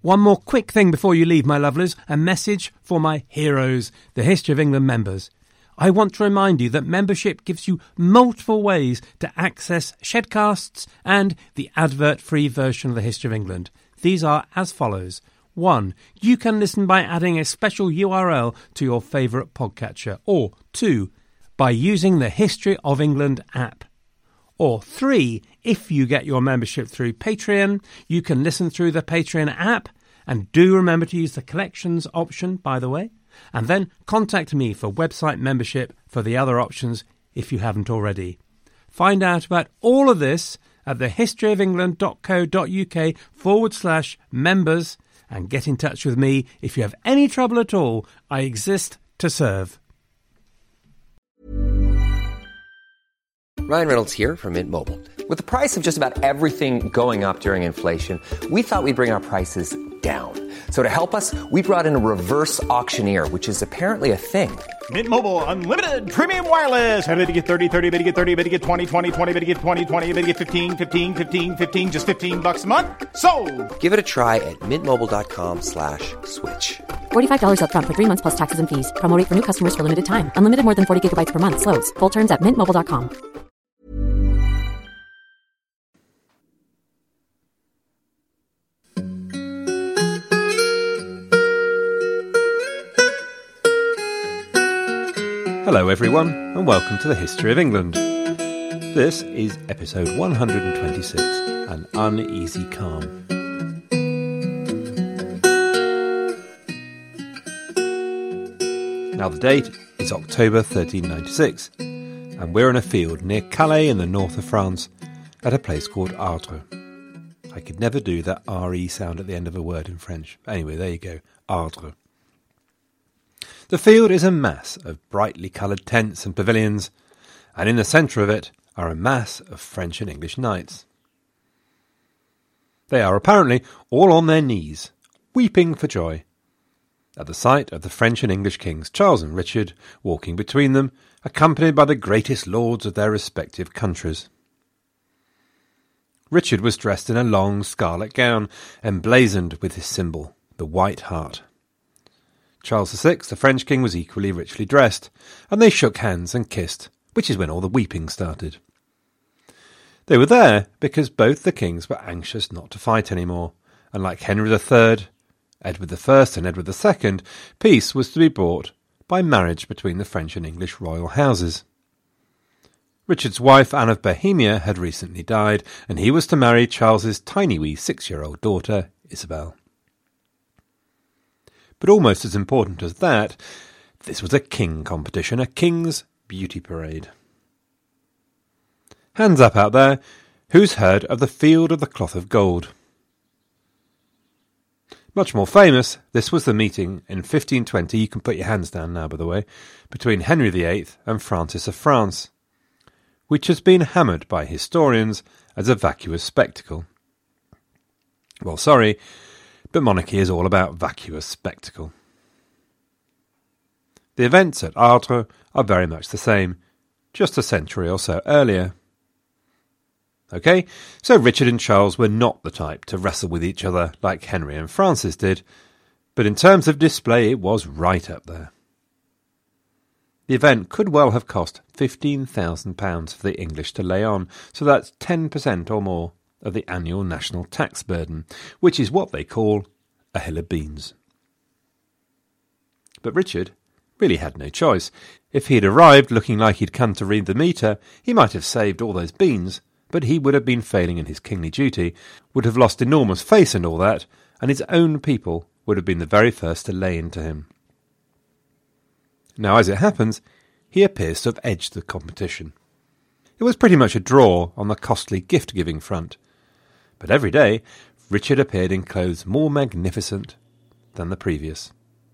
One more quick thing before you leave, my lovelies, a message for my heroes, the History of England members. I want to remind you that membership gives you multiple ways to access Shedcasts and the advert-free version of the History of England. These are as follows. 1. You can listen by adding a special URL to your favourite podcatcher. Or 2. By using the History of England app. Or 3. If you get your membership through Patreon, you can listen through the Patreon app. And do remember to use the collections option, by the way. And then contact me for website membership for the other options if you haven't already. Find out about all of this at thehistoryofengland.co.uk/members and get in touch with me if you have any trouble at all. I exist to serve. Ryan Reynolds here from Mint Mobile. With the price of just about everything going up during inflation, we thought we'd bring our prices down. So to help us, we brought in a reverse auctioneer, which is apparently a thing. Mint Mobile Unlimited Premium Wireless. How to get 30, 30, bit to get 30, bit to get 20, 20, 20, bit to get 20, 20, bit to get 15, 15, 15, 15, just $15 a month? Sold! Give it a try at mintmobile.com/switch. $45 up front for 3 months plus taxes and fees. Promo rate for new customers for limited time. Unlimited more than 40 gigabytes per month. Slows full terms at mintmobile.com. Hello everyone, and welcome to the History of England. This is episode 126, An Uneasy Calm. Now the date is October 1396, and we're in a field near Calais in the north of France, at a place called Ardres. I could never do that R-E sound at the end of a word in French. Anyway, there you go, Ardres. The field is a mass of brightly coloured tents and pavilions, and in the centre of it are a mass of French and English knights. They are apparently all on their knees, weeping for joy, at the sight of the French and English kings, Charles and Richard, walking between them, accompanied by the greatest lords of their respective countries. Richard was dressed in a long scarlet gown, emblazoned with his symbol, the White Hart. Charles VI, the French king, was equally richly dressed, and they shook hands and kissed, which is when all the weeping started. They were there because both the kings were anxious not to fight any more, and like Henry III, Edward I and Edward II, peace was to be brought by marriage between the French and English royal houses. Richard's wife, Anne of Bohemia, had recently died, and he was to marry Charles's tiny wee 6-year-old daughter, Isabel. But almost as important as that, this was a king competition, a king's beauty parade. Hands up out there, who's heard of the Field of the Cloth of Gold? Much more famous, this was the meeting in 1520, you can put your hands down now by the way, between Henry VIII and Francis of France, which has been hammered by historians as a vacuous spectacle. Well, sorry, but monarchy is all about vacuous spectacle. The events at Ardres are very much the same, just a century or so earlier. OK, so Richard and Charles were not the type to wrestle with each other like Henry and Francis did, but in terms of display it was right up there. The event could well have cost £15,000 for the English to lay on, so that's 10% or more of the annual national tax burden, which is what they call a hill of beans. But Richard really had no choice. If he'd arrived looking like he'd come to read the meter, he might have saved all those beans, but he would have been failing in his kingly duty, would have lost enormous face and all that, and his own people would have been the very first to lay into him. Now, as it happens, he appears to have edged the competition. It was pretty much a draw on the costly gift-giving front, but every day Richard appeared in clothes more magnificent than the previous.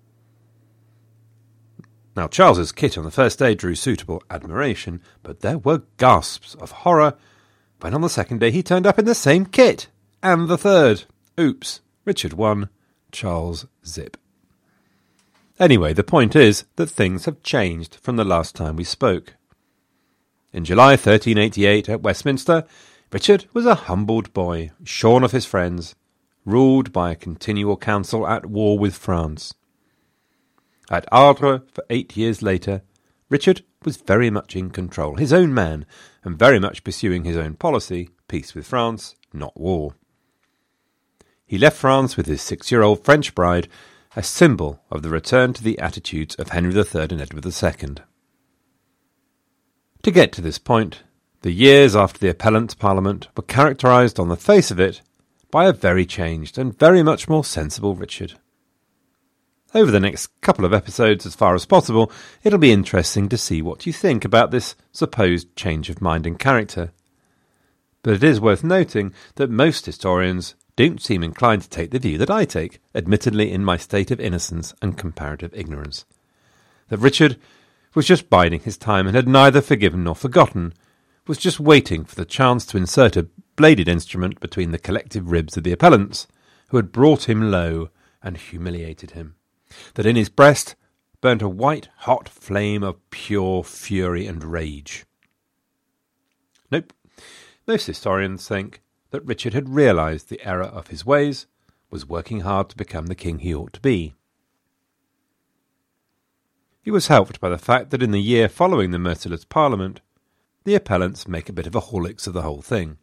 Now, Charles's kit on the first day drew suitable admiration, but there were gasps of horror when on the second day he turned up in the same kit, and the third. Oops, Richard won, Charles zip. Anyway, the point is that things have changed from the last time we spoke. In July 1388 at Westminster, Richard was a humbled boy, shorn of his friends, ruled by a continual council at war with France. At Ardres, for 8 years later, Richard was very much in control, his own man, and very much pursuing his own policy, peace with France, not war. He left France with his 6-year-old French bride, a symbol of the return to the attitudes of Henry III and Edward II. To get to this point, the years after the Appellants' Parliament were characterised on the face of it by a very changed and very much more sensible Richard. Over the next couple of episodes, as far as possible, it'll be interesting to see what you think about this supposed change of mind and character. But it is worth noting that most historians don't seem inclined to take the view that I take, admittedly in my state of innocence and comparative ignorance. That Richard was just biding his time and had neither forgiven nor forgotten, was just waiting for the chance to insert a bladed instrument between the collective ribs of the appellants, who had brought him low and humiliated him. That in his breast burnt a white-hot flame of pure fury and rage. Nope. Most historians think that Richard had realised the error of his ways, was working hard to become the king he ought to be. He was helped by the fact that in the year following the merciless Parliament, the appellants make a bit of a horlicks of the whole thing.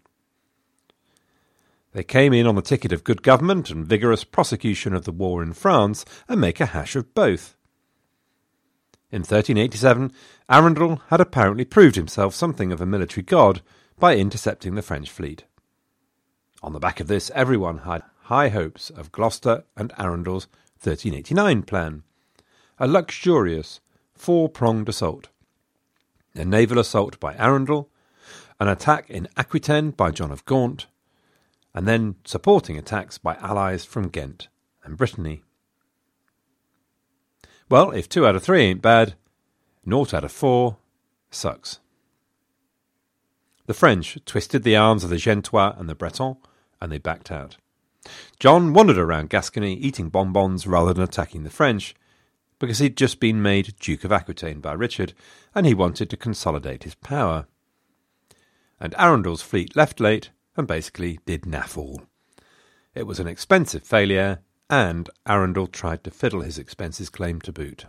They came in on the ticket of good government and vigorous prosecution of the war in France and make a hash of both. In 1387, Arundel had apparently proved himself something of a military god by intercepting the French fleet. On the back of this, everyone had high hopes of Gloucester and Arundel's 1389 plan, a luxurious, four-pronged assault. A naval assault by Arundel, an attack in Aquitaine by John of Gaunt, and then supporting attacks by allies from Ghent and Brittany. Well, if 2 out of 3 ain't bad, 0 out of 4 sucks. The French twisted the arms of the Gentois and the Bretons, and they backed out. John wandered around Gascony eating bonbons rather than attacking the French, because he'd just been made Duke of Aquitaine by Richard, and he wanted to consolidate his power. And Arundel's fleet left late, and basically did naff all. It was an expensive failure, and Arundel tried to fiddle his expenses claim to boot.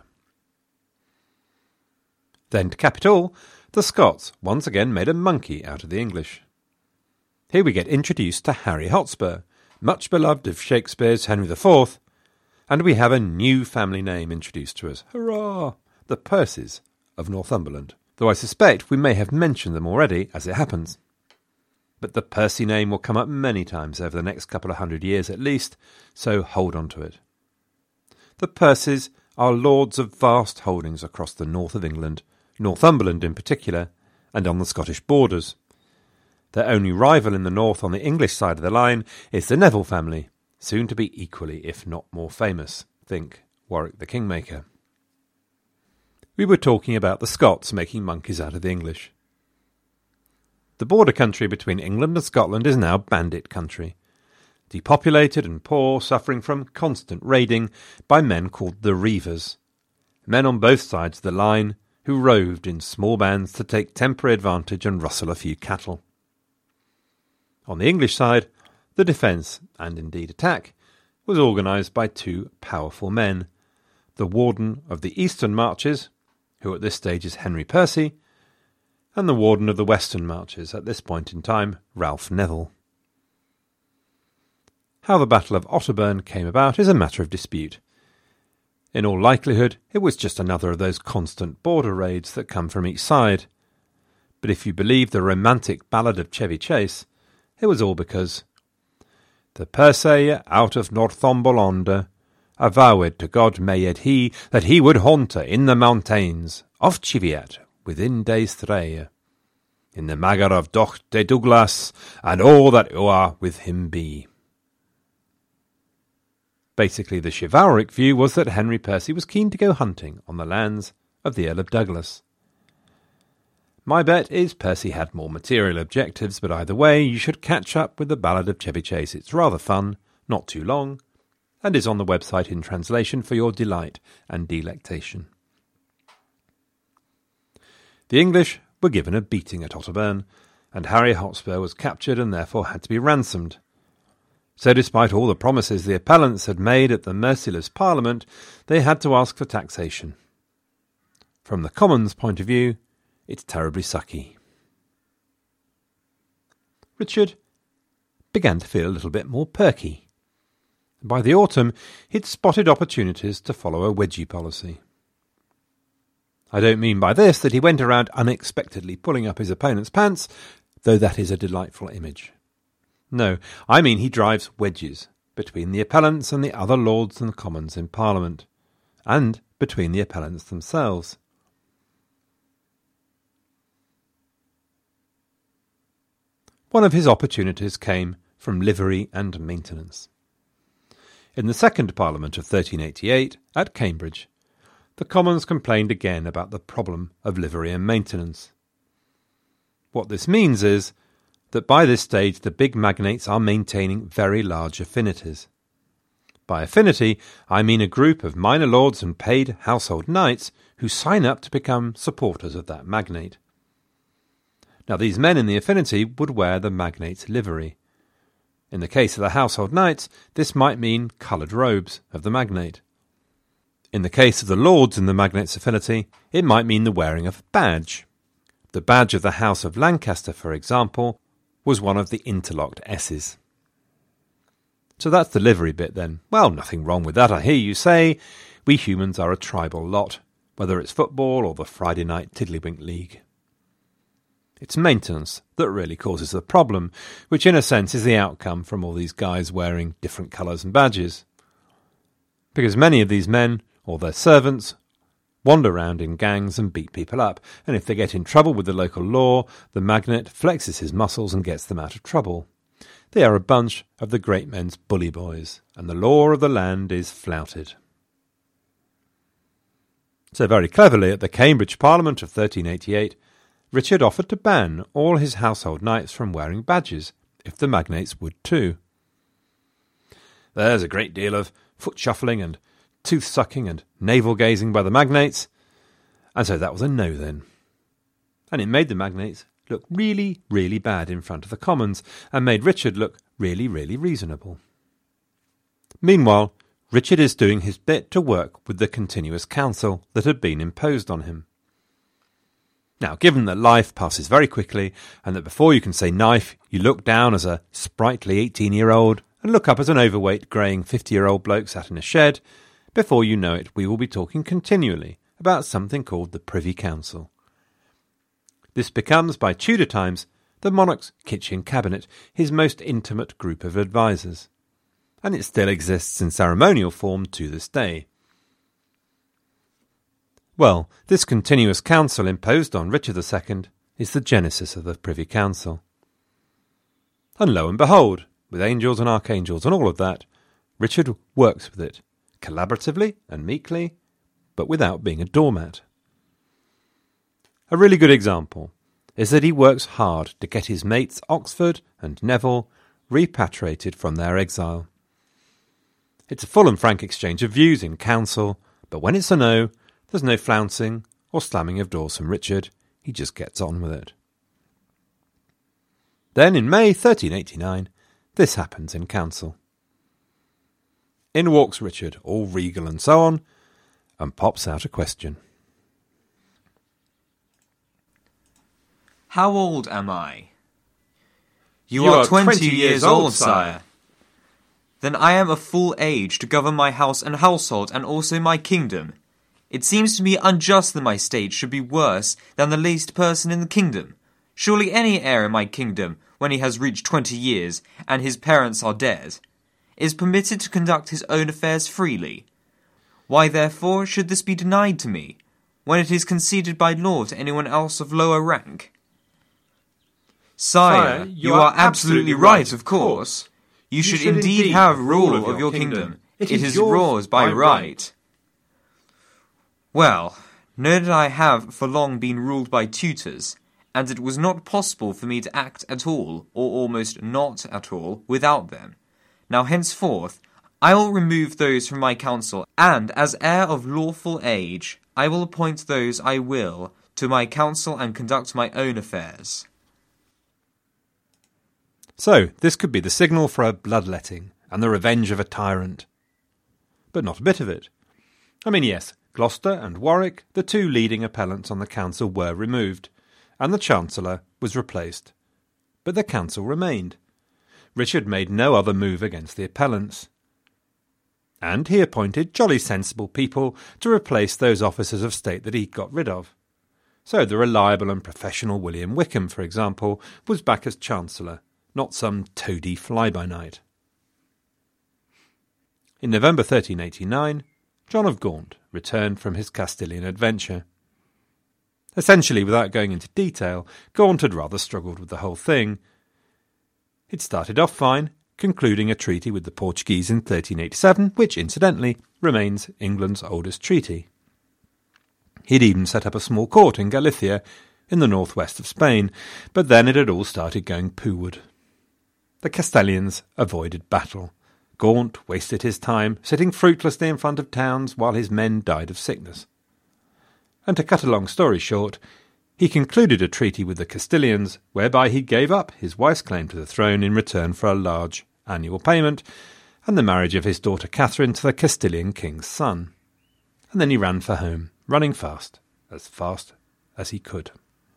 Then to cap it all, the Scots once again made a monkey out of the English. Here we get introduced to Harry Hotspur, much beloved of Shakespeare's Henry IV, and we have a new family name introduced to us. Hurrah! The Percys of Northumberland, though I suspect we may have mentioned them already as it happens. But the Percy name will come up many times over the next couple of 100 years at least, so hold on to it. The Percys are lords of vast holdings across the north of England, Northumberland in particular, and on the Scottish borders. Their only rival in the north on the English side of the line is the Neville family, soon to be equally, if not more famous. Think Warwick the Kingmaker. We were talking about the Scots making monkeys out of the English. The border country between England and Scotland is now bandit country, depopulated and poor, suffering from constant raiding by men called the Reivers, men on both sides of the line who roved in small bands to take temporary advantage and rustle a few cattle. On the English side, the defence, and indeed attack, was organised by 2 powerful men, the Warden of the Eastern Marches, who at this stage is Henry Percy, and the Warden of the Western Marches, at this point in time, Ralph Neville. How the Battle of Otterburn came about is a matter of dispute. In all likelihood, it was just another of those constant border raids that come from each side. But if you believe the romantic ballad of Chevy Chase, it was all because the Percy out of Northumberland avowed to God mayed he that he would haunt her in the mountains of Cheviot within days 3, in the magar of Doch de Douglas, and all that o'er with him be. Basically, the chivalric view was that Henry Percy was keen to go hunting on the lands of the Earl of Douglas. My bet is Percy had more material objectives, but either way, you should catch up with the Ballad of Chevy Chase. It's rather fun, not too long, and is on the website in translation for your delight and delectation. The English were given a beating at Otterburn, and Harry Hotspur was captured and therefore had to be ransomed. So despite all the promises the appellants had made at the merciless Parliament, they had to ask for taxation. From the Commons' point of view, it's terribly sucky. Richard began to feel a little bit more perky. By the autumn, he'd spotted opportunities to follow a wedgie policy. I don't mean by this that he went around unexpectedly pulling up his opponent's pants, though that is a delightful image. No, I mean he drives wedges between the appellants and the other Lords and Commons in Parliament, and between the appellants themselves. One of his opportunities came from livery and maintenance. In the second Parliament of 1388, at Cambridge, the Commons complained again about the problem of livery and maintenance. What this means is that by this stage the big magnates are maintaining very large affinities. By affinity, I mean a group of minor lords and paid household knights who sign up to become supporters of that magnate. Now these men in the affinity would wear the magnate's livery. In the case of the household knights, this might mean coloured robes of the magnate. In the case of the lords in the magnate's affinity, it might mean the wearing of a badge. The badge of the House of Lancaster, for example, was one of the interlocked S's. So that's the livery bit then. Well, nothing wrong with that, I hear you say. We humans are a tribal lot, whether it's football or the Friday night Tiddlywink League. It's maintenance that really causes the problem, which in a sense is the outcome from all these guys wearing different colours and badges. Because many of these men, or their servants, wander around in gangs and beat people up, and if they get in trouble with the local law, the magnate flexes his muscles and gets them out of trouble. They are a bunch of the great men's bully boys, and the law of the land is flouted. So very cleverly, at the Cambridge Parliament of 1388, Richard offered to ban all his household knights from wearing badges, if the magnates would too. There's a great deal of foot-shuffling and tooth-sucking and navel-gazing by the magnates, and so that was a no then. And it made the magnates look really, really bad in front of the Commons, and made Richard look really, really reasonable. Meanwhile, Richard is doing his bit to work with the continuous council that had been imposed on him. Now, given that life passes very quickly, and that before you can say knife, you look down as a sprightly 18-year-old, and look up as an overweight, greying 50-year-old bloke sat in a shed, before you know it, we will be talking continually about something called the Privy Council. This becomes, by Tudor times, the monarch's kitchen cabinet, his most intimate group of advisers, and it still exists in ceremonial form to this day. Well, this continuous council imposed on Richard II is the genesis of the Privy Council. And lo and behold, with angels and archangels and all of that, Richard works with it, collaboratively and meekly, but without being a doormat. A really good example is that he works hard to get his mates Oxford and Neville repatriated from their exile. It's a full and frank exchange of views in council, but when it's a no, there's no flouncing or slamming of doors from Richard. He just gets on with it. Then in May 1389, this happens in council. In walks Richard, all regal and so on, and pops out a question. How old am I? You are 20 years old, sire. Then I am of full age to govern my house and household and also my kingdom. It seems to me unjust that my state should be worse than the least person in the kingdom. Surely any heir in my kingdom, when he has reached 20 years and his parents are dead, is permitted to conduct his own affairs freely. Why, therefore, should this be denied to me, when it is conceded by law to anyone else of lower rank? Sire, you are absolutely right, of course. You should indeed have rule of your kingdom. It is yours by right. Well, know that I have for long been ruled by tutors, and it was not possible for me to act at all, or almost not at all, without them. Now henceforth, I will remove those from my council, and as heir of lawful age, I will appoint those I will to my council and conduct my own affairs. So this could be the signal for a bloodletting and the revenge of a tyrant. But not a bit of it. I mean, yes, Gloucester and Warwick, the two leading appellants on the council, were removed, and the Chancellor was replaced. But the council remained. Richard made no other move against the appellants. And he appointed jolly sensible people to replace those officers of state that he'd got rid of. So the reliable and professional William Wickham, for example, was back as Chancellor, not some toady fly-by-night. In November 1389, John of Gaunt returned from his Castilian adventure. Essentially, without going into detail, Gaunt had rather struggled with the whole thing. He'd started off fine, concluding a treaty with the Portuguese in 1387, which, incidentally, remains England's oldest treaty. He'd even set up a small court in Galicia, in the northwest of Spain, but then it had all started going poo-ward. The Castilians avoided battle. Gaunt wasted his time sitting fruitlessly in front of towns while his men died of sickness. And to cut a long story short, he concluded a treaty with the Castilians whereby he gave up his wife's claim to the throne in return for a large annual payment and the marriage of his daughter Catherine to the Castilian king's son. And then he ran for home, running fast as he could.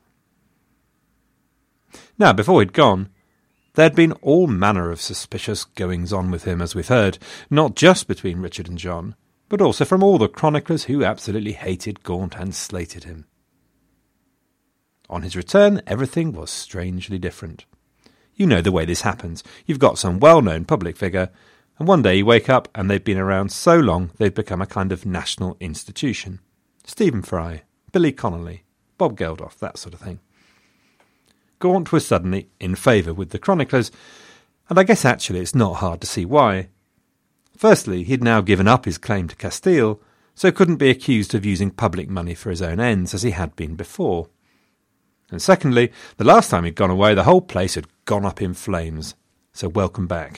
Now, before he'd gone, there'd been all manner of suspicious goings-on with him, as we've heard, not just between Richard and John, but also from all the chroniclers who absolutely hated Gaunt and slated him. On his return, everything was strangely different. You know the way this happens. You've got some well-known public figure, and one day you wake up and they've been around so long they've become a kind of national institution. Stephen Fry, Billy Connolly, Bob Geldof, that sort of thing. Gaunt was suddenly in favour with the chroniclers, and I guess actually it's not hard to see why. Firstly, he'd now given up his claim to Castile, so couldn't be accused of using public money for his own ends as he had been before. And secondly, the last time he'd gone away, the whole place had gone up in flames, so welcome back.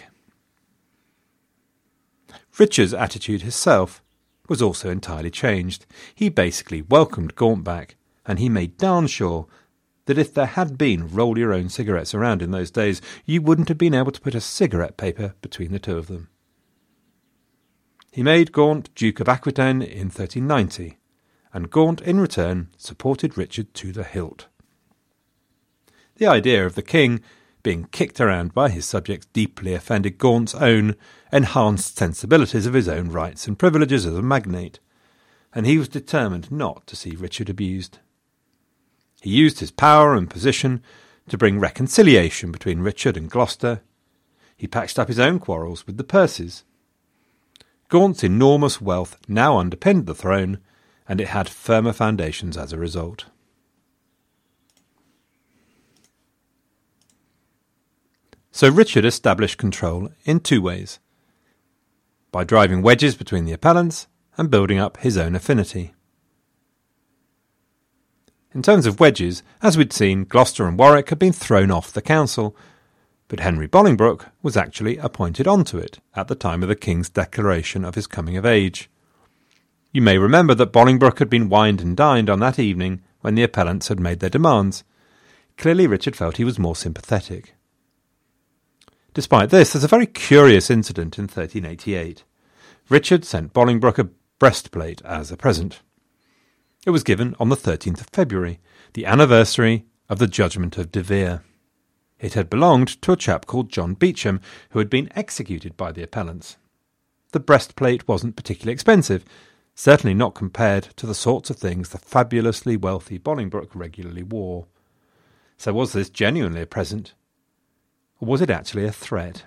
Richard's attitude himself was also entirely changed. He basically welcomed Gaunt back, and he made darn sure that if there had been roll-your-own cigarettes around in those days, you wouldn't have been able to put a cigarette paper between the two of them. He made Gaunt Duke of Aquitaine in 1390, and Gaunt, in return, supported Richard to the hilt. The idea of the king being kicked around by his subjects deeply offended Gaunt's own enhanced sensibilities of his own rights and privileges as a magnate, and he was determined not to see Richard abused. He used his power and position to bring reconciliation between Richard and Gloucester. He patched up his own quarrels with the Percys. Gaunt's enormous wealth now underpinned the throne, and it had firmer foundations as a result. So Richard established control in two ways: by driving wedges between the appellants and building up his own affinity. In terms of wedges, as we'd seen, Gloucester and Warwick had been thrown off the council, but Henry Bolingbroke was actually appointed onto it at the time of the king's declaration of his coming of age. You may remember that Bolingbroke had been wined and dined on that evening when the appellants had made their demands. Clearly Richard felt he was more sympathetic. Despite this, there's a very curious incident in 1388. Richard sent Bolingbroke a breastplate as a present. It was given on the 13th of February, the anniversary of the judgment of De Vere. It had belonged to a chap called John Beauchamp, who had been executed by the appellants. The breastplate wasn't particularly expensive, certainly not compared to the sorts of things the fabulously wealthy Bolingbroke regularly wore. So was this genuinely a present? Or was it actually a threat?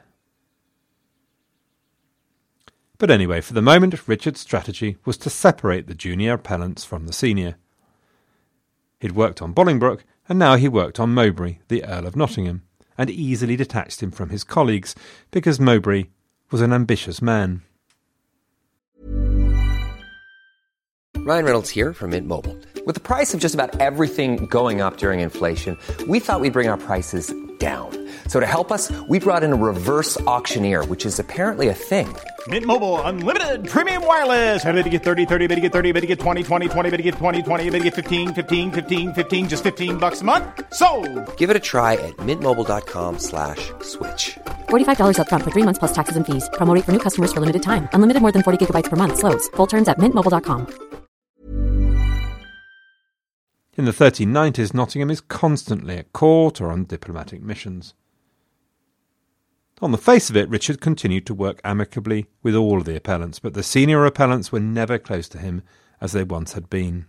But anyway, for the moment, Richard's strategy was to separate the junior appellants from the senior. He'd worked on Bolingbroke, and now he worked on Mowbray, the Earl of Nottingham, and easily detached him from his colleagues, because Mowbray was an ambitious man. Ryan Reynolds here from Mint Mobile. With the price of just about everything going up during inflation, we thought we'd bring our prices down. So to help us, we brought in a reverse auctioneer, which is apparently a thing. Mint Mobile Unlimited Premium Wireless. How to get 30, 30, bit to get 30, bit to get 20, 20, 20, bit to get 20, 20, bit to get 15, 15, 15, 15, just $15 a month? Sold! Give it a try at mintmobile.com/switch. $45 up front for 3 months plus taxes and fees. Promo rate for new customers for limited time. Unlimited more than 40 gigabytes per month. Slows full terms at mintmobile.com. In the 1390s, Nottingham is constantly at court or on diplomatic missions. On the face of it, Richard continued to work amicably with all of the appellants, but the senior appellants were never close to him as they once had been.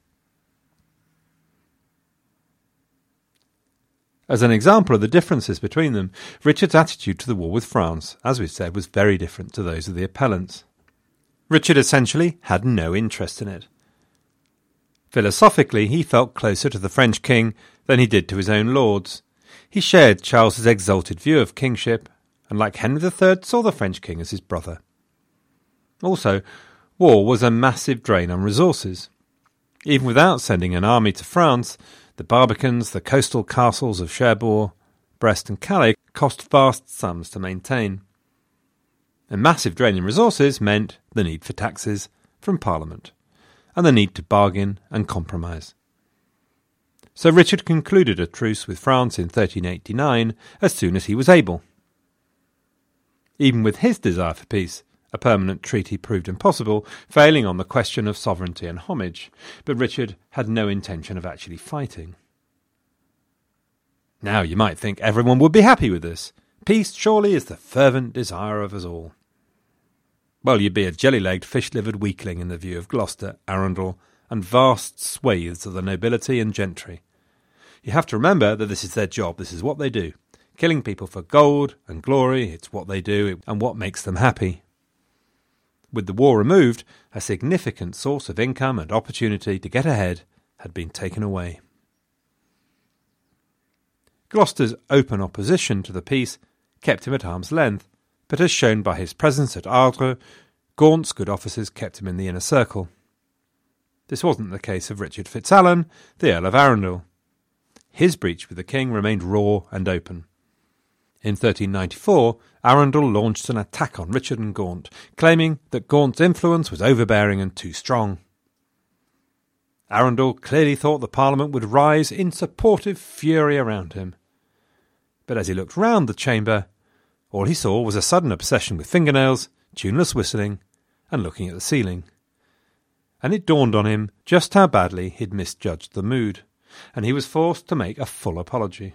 As an example of the differences between them, Richard's attitude to the war with France, as we've said, was very different to those of the appellants. Richard essentially had no interest in it. Philosophically, he felt closer to the French king than he did to his own lords. He shared Charles's exalted view of kingship, and like Henry III, saw the French king as his brother. Also, war was a massive drain on resources. Even without sending an army to France, the Barbicans, the coastal castles of Cherbourg, Brest and Calais cost vast sums to maintain. A massive drain in resources meant the need for taxes from Parliament, and the need to bargain and compromise. So Richard concluded a truce with France in 1389 as soon as he was able. Even with his desire for peace, a permanent treaty proved impossible, failing on the question of sovereignty and homage, but Richard had no intention of actually fighting. Now you might think everyone would be happy with this. Peace surely is the fervent desire of us all. Well, you'd be a jelly-legged, fish-livered weakling in the view of Gloucester, Arundel, and vast swathes of the nobility and gentry. You have to remember that this is their job, this is what they do. Killing people for gold and glory, it's what they do and what makes them happy. With the war removed, a significant source of income and opportunity to get ahead had been taken away. Gloucester's open opposition to the peace kept him at arm's length, but as shown by his presence at Ardres, Gaunt's good offices kept him in the inner circle. This wasn't the case of Richard FitzAlan, the Earl of Arundel. His breach with the king remained raw and open. In 1394, Arundel launched an attack on Richard and Gaunt, claiming that Gaunt's influence was overbearing and too strong. Arundel clearly thought the Parliament would rise in supportive fury around him. But as he looked round the chamber, all he saw was a sudden obsession with fingernails, tuneless whistling, and looking at the ceiling. And it dawned on him just how badly he'd misjudged the mood, and he was forced to make a full apology.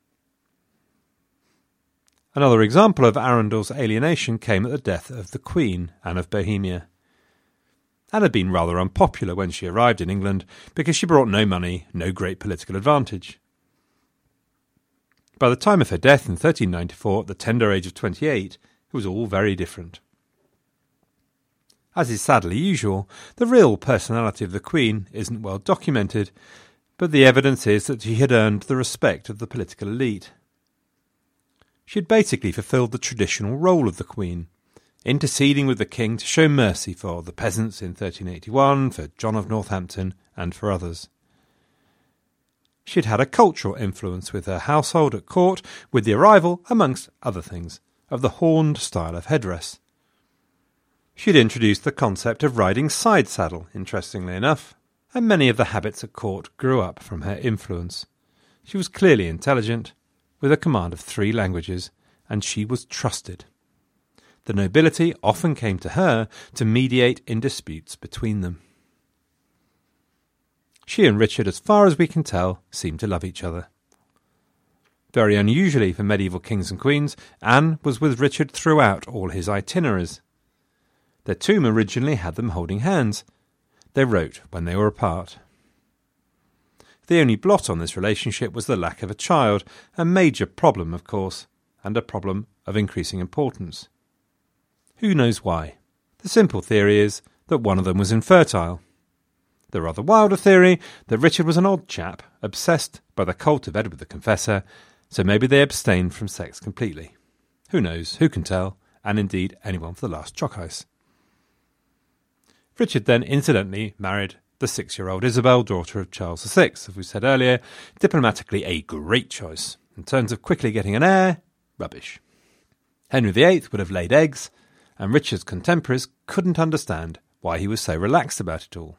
Another example of Arundel's alienation came at the death of the Queen, Anne of Bohemia. Anne had been rather unpopular when she arrived in England because she brought no money, no great political advantage. By the time of her death in 1394, at the tender age of 28, it was all very different. As is sadly usual, the real personality of the Queen isn't well documented, but the evidence is that she had earned the respect of the political elite. She had basically fulfilled the traditional role of the Queen, interceding with the king to show mercy for the peasants in 1381, for John of Northampton, and for others. She had had a cultural influence with her household at court, with the arrival, amongst other things, of the horned style of headdress. She had introduced the concept of riding side saddle, interestingly enough, and many of the habits at court grew up from her influence. She was clearly intelligent, with a command of 3 languages, and she was trusted. The nobility often came to her to mediate in disputes between them. She and Richard, as far as we can tell, seemed to love each other. Very unusually for medieval kings and queens, Anne was with Richard throughout all his itineraries. Their tomb originally had them holding hands. They wrote when they were apart. The only blot on this relationship was the lack of a child, a major problem, of course, and a problem of increasing importance. Who knows why? The simple theory is that one of them was infertile. The rather wilder theory that Richard was an odd chap, obsessed by the cult of Edward the Confessor, so maybe they abstained from sex completely. Who knows? Who can tell? And indeed anyone for the last chalk ice. Richard then incidentally married the 6-year-old Isabel, daughter of Charles VI, as we said earlier, diplomatically a great choice. In terms of quickly getting an heir, rubbish. Henry VIII would have laid eggs, and Richard's contemporaries couldn't understand why he was so relaxed about it all.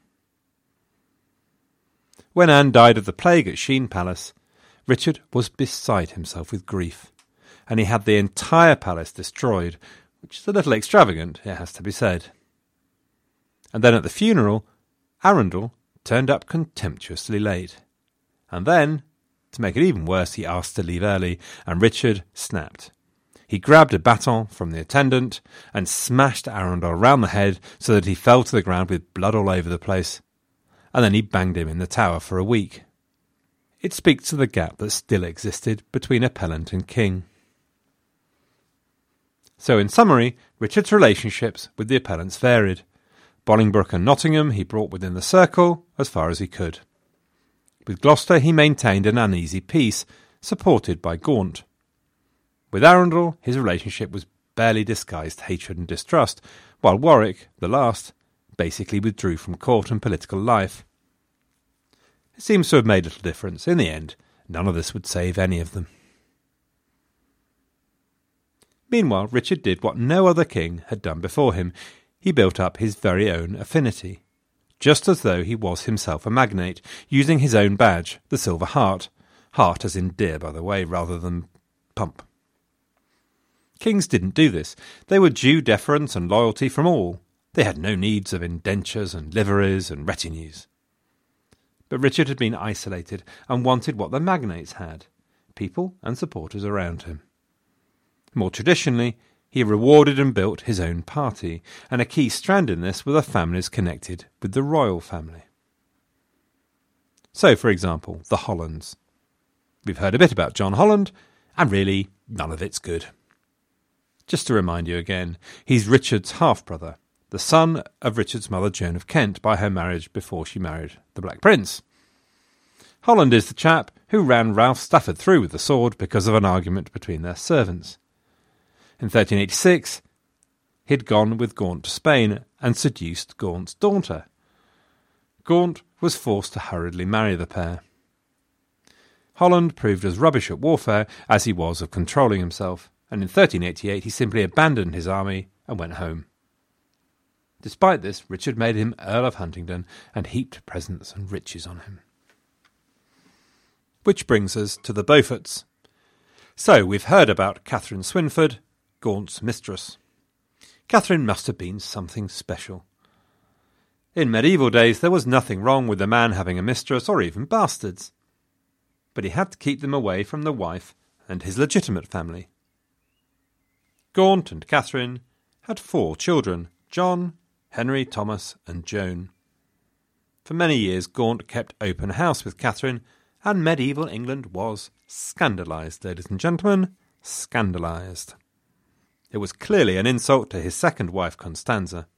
When Anne died of the plague at Sheen Palace, Richard was beside himself with grief, and he had the entire palace destroyed, which is a little extravagant, it has to be said. And then at the funeral, Arundel turned up contemptuously late. And then, to make it even worse, he asked to leave early, and Richard snapped. He grabbed a baton from the attendant and smashed Arundel round the head so that he fell to the ground with blood all over the place. And then he banged him in the tower for a week. It speaks to the gap that still existed between appellant and king. So in summary, Richard's relationships with the appellants varied. Bolingbroke and Nottingham he brought within the circle as far as he could. With Gloucester he maintained an uneasy peace, supported by Gaunt. With Arundel his relationship was barely disguised hatred and distrust, while Warwick, the last, basically withdrew from court and political life. It seems to have made little difference. In the end, none of this would save any of them. Meanwhile, Richard did what no other king had done before him. He built up his very own affinity, just as though he was himself a magnate, using his own badge, the Silver Heart. Heart as in deer, by the way, rather than pump. Kings didn't do this. They were due deference and loyalty from all. They had no needs of indentures and liveries and retinues. But Richard had been isolated and wanted what the magnates had, people and supporters around him. More traditionally, he rewarded and built his own party, and a key strand in this were the families connected with the royal family. So, for example, the Hollands. We've heard a bit about John Holland, and really, none of it's good. Just to remind you again, he's Richard's half-brother, the son of Richard's mother Joan of Kent by her marriage before she married the Black Prince. Holland is the chap who ran Ralph Stafford through with the sword because of an argument between their servants. In 1386, he'd gone with Gaunt to Spain and seduced Gaunt's daughter. Gaunt was forced to hurriedly marry the pair. Holland proved as rubbish at warfare as he was of controlling himself, and in 1388 he simply abandoned his army and went home. Despite this, Richard made him Earl of Huntingdon and heaped presents and riches on him. Which brings us to the Beauforts. So we've heard about Catherine Swynford, Gaunt's mistress. Catherine must have been something special. In medieval days there was nothing wrong with a man having a mistress or even bastards. But he had to keep them away from the wife and his legitimate family. Gaunt and Catherine had 4 children, John, Henry, Thomas and Joan. For many years Gaunt kept open house with Catherine, and medieval England was scandalised, ladies and gentlemen, scandalised. It was clearly an insult to his second wife Constanza.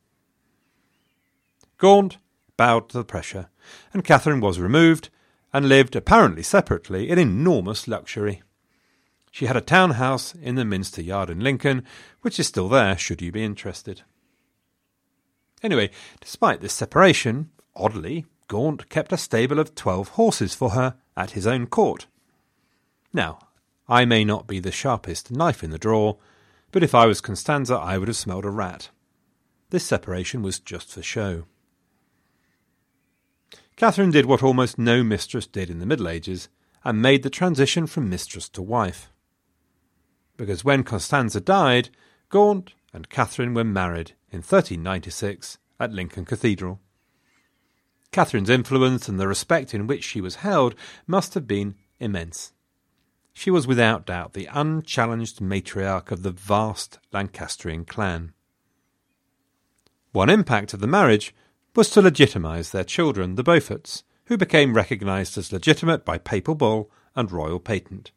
Gaunt bowed to the pressure, and Catherine was removed and lived, apparently separately, in enormous luxury. She had a townhouse in the Minster Yard in Lincoln, which is still there should you be interested. Anyway, despite this separation, oddly, Gaunt kept a stable of 12 horses for her at his own court. Now, I may not be the sharpest knife in the drawer, but if I was Constanza I would have smelled a rat. This separation was just for show. Catherine did what almost no mistress did in the Middle Ages, and made the transition from mistress to wife. Because when Constanza died, Gaunt and Catherine were married in 1396 at Lincoln Cathedral. Catherine's influence and the respect in which she was held must have been immense. She was without doubt the unchallenged matriarch of the vast Lancastrian clan. One impact of the marriage was to legitimise their children, the Beauforts, who became recognised as legitimate by papal bull and royal patent.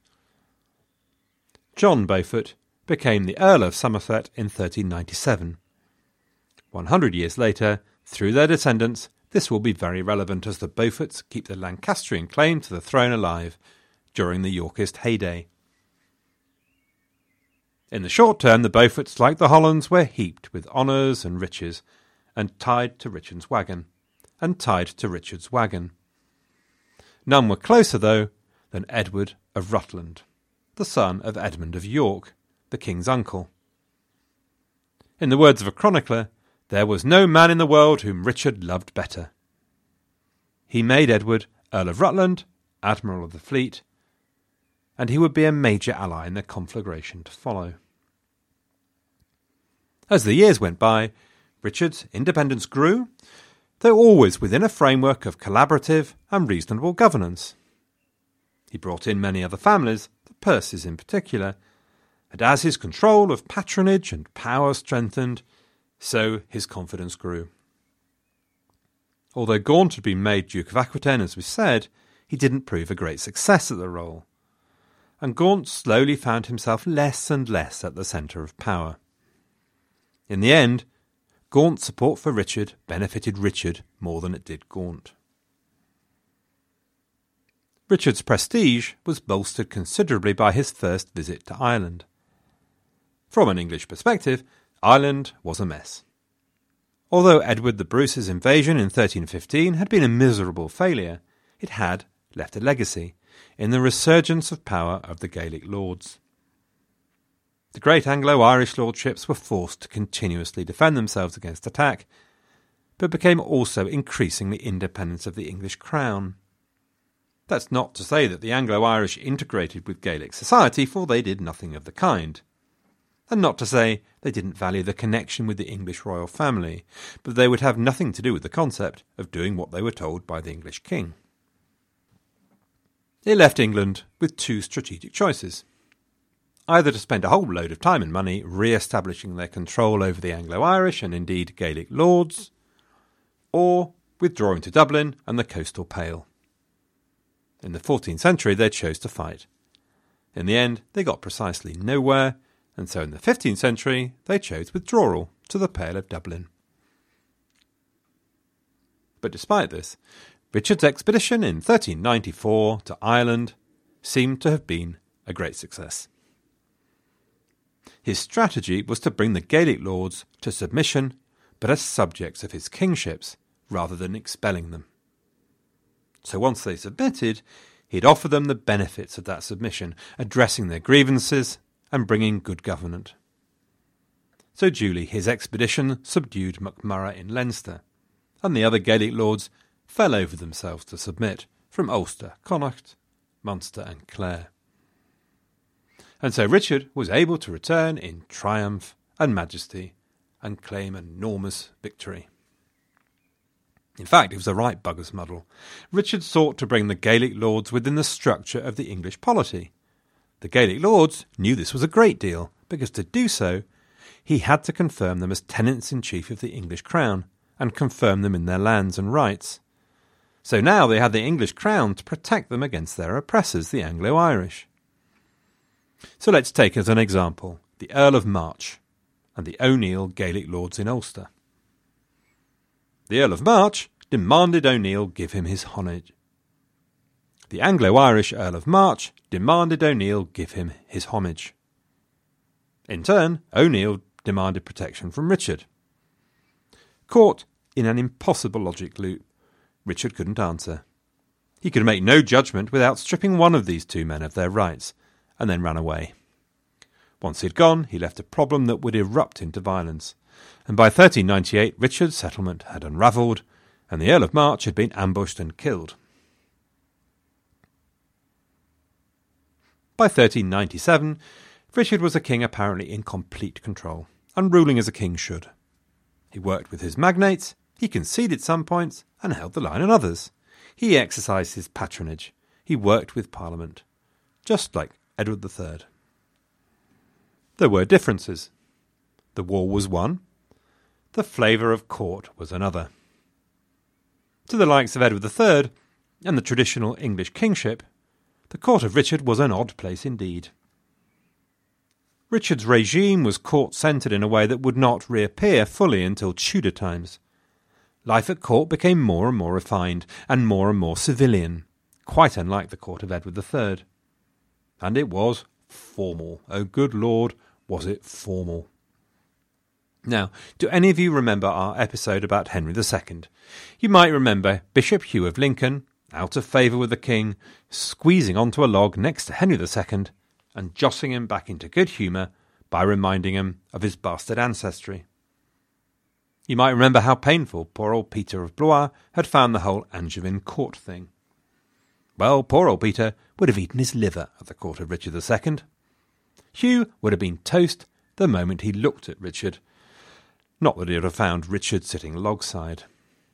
John Beaufort became the Earl of Somerset in 1397. 100 years later, through their descendants, this will be very relevant as the Beauforts keep the Lancastrian claim to the throne alive during the Yorkist heyday. In the short term, the Beauforts, like the Hollands, were heaped with honours and riches, and tied to Richard's wagon, and tied to Richard's wagon. None were closer, though, than Edward of Rutland, the son of Edmund of York, the king's uncle. In the words of a chronicler, there was no man in the world whom Richard loved better. He made Edward Earl of Rutland, Admiral of the Fleet, and he would be a major ally in the conflagration to follow. As the years went by, Richard's independence grew, though always within a framework of collaborative and reasonable governance. He brought in many other families, the Percys in particular, and as his control of patronage and power strengthened, so his confidence grew. Although Gaunt had been made Duke of Aquitaine, as we said, he didn't prove a great success at the role, and Gaunt slowly found himself less and less at the centre of power. In the end, Gaunt's support for Richard benefited Richard more than it did Gaunt. Richard's prestige was bolstered considerably by his first visit to Ireland. From an English perspective, Ireland was a mess. Although Edward the Bruce's invasion in 1315 had been a miserable failure, it had left a legacy in the resurgence of power of the Gaelic lords. The great Anglo-Irish lordships were forced to continuously defend themselves against attack, but became also increasingly independent of the English crown. That's not to say that the Anglo-Irish integrated with Gaelic society, for they did nothing of the kind. And not to say they didn't value the connection with the English royal family, but they would have nothing to do with the concept of doing what they were told by the English king. It left England with two strategic choices. Either to spend a whole load of time and money re-establishing their control over the Anglo-Irish and indeed Gaelic lords, or withdrawing to Dublin and the coastal Pale. In the 14th century they chose to fight. In the end they got precisely nowhere, and so in the 15th century they chose withdrawal to the Pale of Dublin. But despite this, Richard's expedition in 1394 to Ireland seemed to have been a great success. His strategy was to bring the Gaelic lords to submission, but as subjects of his kingships, rather than expelling them. So once they submitted, he'd offer them the benefits of that submission, addressing their grievances and bringing good government. So duly his expedition subdued MacMurrough in Leinster, and the other Gaelic lords fell over themselves to submit from Ulster, Connacht, Munster and Clare. And so Richard was able to return in triumph and majesty and claim an enormous victory. In fact, it was a right bugger's muddle. Richard sought to bring the Gaelic lords within the structure of the English polity. The Gaelic lords knew this was a great deal, because to do so, he had to confirm them as tenants-in-chief of the English crown, and confirm them in their lands and rights. So now they had the English crown to protect them against their oppressors, the Anglo-Irish. So let's take as an example the Earl of March and the O'Neill Gaelic lords in Ulster. The Earl of March demanded O'Neill give him his homage. The Anglo-Irish Earl of March demanded O'Neill give him his homage. In turn, O'Neill demanded protection from Richard. Caught in an impossible logic loop, Richard couldn't answer. He could make no judgment without stripping one of these two men of their rights, and then ran away. Once he'd gone, he left a problem that would erupt into violence, and by 1398 Richard's settlement had unravelled, and the Earl of March had been ambushed and killed. By 1397, Richard was a king apparently in complete control, and ruling as a king should. He worked with his magnates, he conceded some points, and held the line on others. He exercised his patronage, he worked with Parliament, just like Edward III. There were differences. The war was one, the flavour of court was another. To the likes of Edward III and the traditional English kingship, the court of Richard was an odd place indeed. Richard's regime was court-centred in a way that would not reappear fully until Tudor times. Life at court became more and more refined and more civilian, quite unlike the court of Edward III. And it was formal. Oh, good Lord, was it formal. Now, do any of you remember our episode about Henry II? You might remember Bishop Hugh of Lincoln, out of favour with the king, squeezing onto a log next to Henry II and jostling him back into good humour by reminding him of his bastard ancestry. You might remember how painful poor old Peter of Blois had found the whole Angevin court thing. Well, poor old Peter would have eaten his liver at the court of Richard II. Hugh would have been toast the moment he looked at Richard. Not that he would have found Richard sitting logside.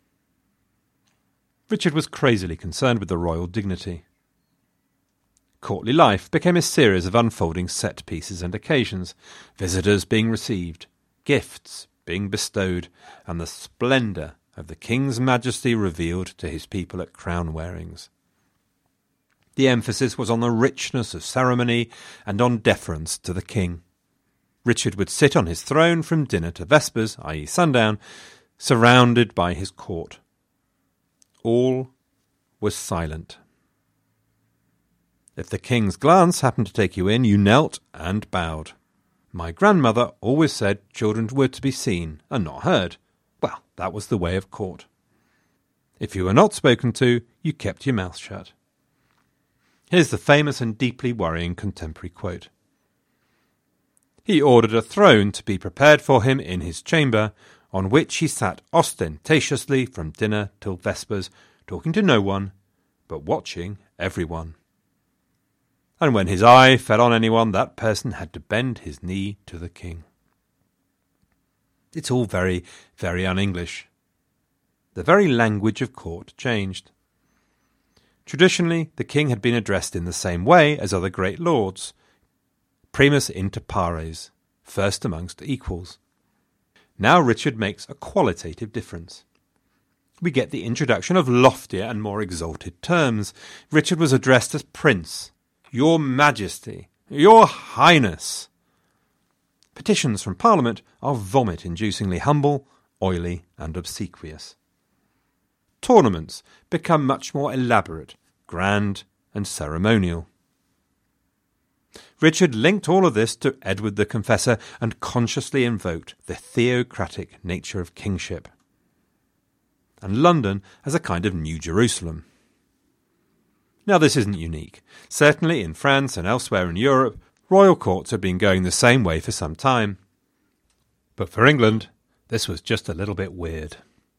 Richard was crazily concerned with the royal dignity. Courtly life became a series of unfolding set pieces and occasions, visitors being received, gifts being bestowed, and the splendour of the King's Majesty revealed to his people at crown wearings. The emphasis was on the richness of ceremony and on deference to the king. Richard would sit on his throne from dinner to vespers, i.e. sundown, surrounded by his court. All was silent. If the king's glance happened to take you in, you knelt and bowed. My grandmother always said children were to be seen and not heard. Well, that was the way of court. If you were not spoken to, you kept your mouth shut. Here's the famous and deeply worrying contemporary quote. He ordered a throne to be prepared for him in his chamber, on which he sat ostentatiously from dinner till vespers, talking to no one, but watching everyone. And when his eye fell on anyone, that person had to bend his knee to the king. It's all very, very un-English. The very language of court changed. Traditionally, the king had been addressed in the same way as other great lords, primus inter pares, first amongst equals. Now Richard makes a qualitative difference. We get the introduction of loftier and more exalted terms. Richard was addressed as Prince, Your Majesty, Your Highness. Petitions from Parliament are vomit-inducingly humble, oily and obsequious. Tournaments become much more elaborate, grand and ceremonial. Richard linked all of this to Edward the Confessor and consciously invoked the theocratic nature of kingship. And London as a kind of New Jerusalem. Now this isn't unique. Certainly in France and elsewhere in Europe, royal courts have been going the same way for some time. But for England, this was just a little bit weird.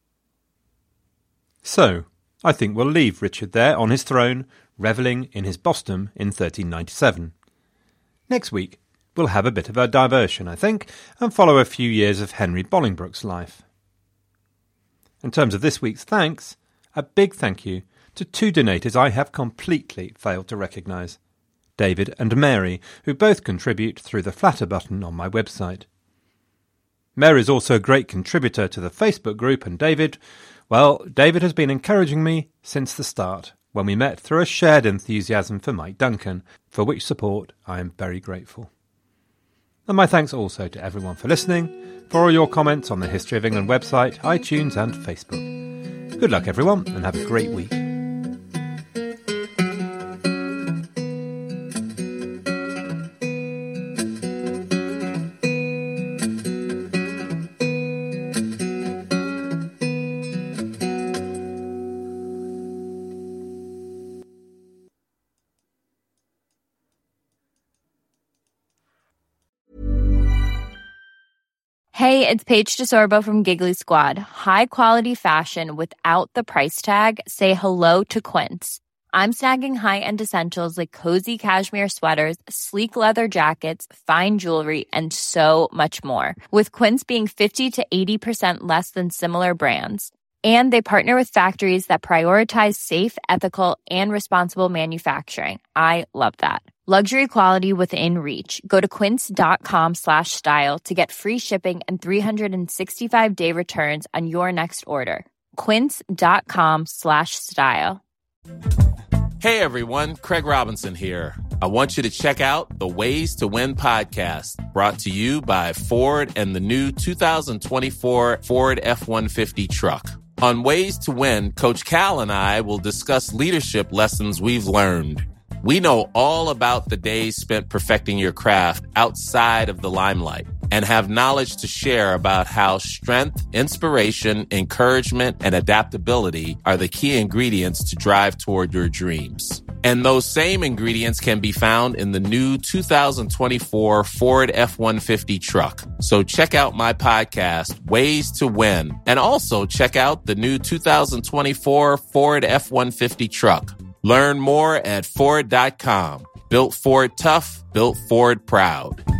So, I think we'll leave Richard there on his throne, revelling in his Boston in 1397. Next week, we'll have a bit of a diversion, I think, and follow a few years of Henry Bolingbroke's life. In terms of this week's thanks, a big thank you to two donators I have completely failed to recognise, David and Mary, who both contribute through the Flatter button on my website. Mary is also a great contributor to the Facebook group, and David has been encouraging me since the start, when we met through a shared enthusiasm for Mike Duncan, for which support I am very grateful. And my thanks also to everyone for listening, for all your comments on the History of England website, iTunes and Facebook. Good luck everyone, and have a great week. Hey, it's Paige DeSorbo from Giggly Squad. High quality fashion without the price tag. Say hello to Quince. I'm snagging high-end essentials like cozy cashmere sweaters, sleek leather jackets, fine jewelry, and so much more. With Quince being 50 to 80% less than similar brands. And they partner with factories that prioritize safe, ethical, and responsible manufacturing. I love that. Luxury quality within reach. Go to quince.com/style to get free shipping and 365-day returns on your next order. Quince.com/style. Hey everyone, Craig Robinson here. I want you to check out the Ways to Win podcast, brought to you by Ford and the new 2024 Ford F-150 truck. On Ways to Win, Coach Cal and I will discuss leadership lessons we've learned. We know all about the days spent perfecting your craft outside of the limelight. and have knowledge to share about how strength, inspiration, encouragement, and adaptability are the key ingredients to drive toward your dreams. And those same ingredients can be found in the new 2024 Ford F-150 truck. So check out my podcast, Ways to Win, and also check out the new 2024 Ford F-150 truck. Learn more at Ford.com. Built Ford tough, built Ford proud.